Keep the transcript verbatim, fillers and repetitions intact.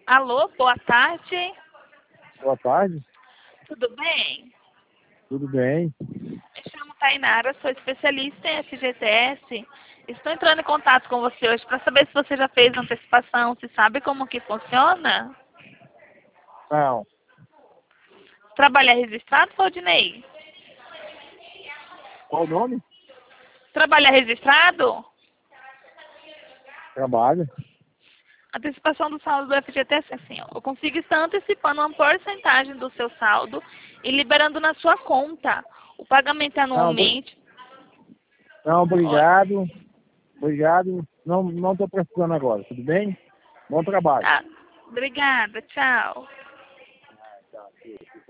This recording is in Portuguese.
Alô, boa tarde. Boa tarde, Tudo bem? tudo bem? Me chamo Tainara, sou especialista em F G T S. Estou entrando em contato com você hoje para saber se você já fez antecipação, se sabe como que funciona. Não, Trabalha registrado, Valdinei? qual o nome? Trabalha registrado? Trabalho. Antecipação do saldo do F G T S, assim, ó, eu consigo estar antecipando uma porcentagem do seu saldo e liberando na sua conta. O pagamento é Não, obri- anualmente. não, Ó, obrigado, obrigado. Não, não estou precisando agora, tudo bem? Bom trabalho. tá. Obrigada, tchau.